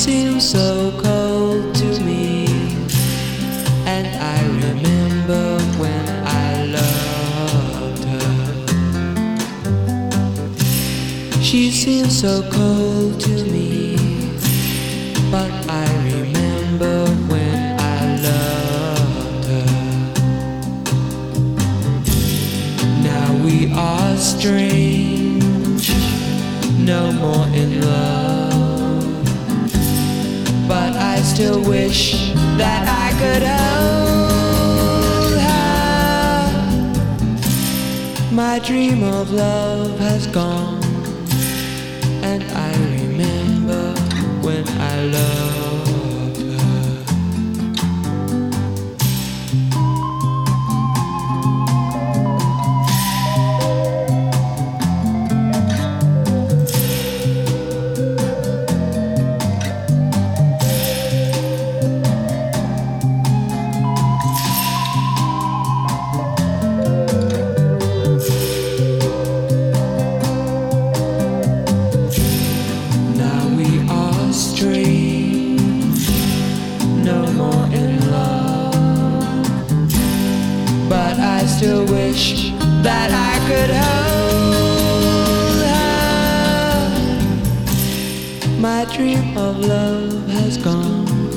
seems so cold to me, and I remember when I loved her. She seems so cold to me, but I remember when I loved her. Now we are strange, no more in love, but I still wish that I could hold her. My dream of love has gone, and I remember when I loved her. No more in love, but I still wish that I could hold her. My dream of love has gone,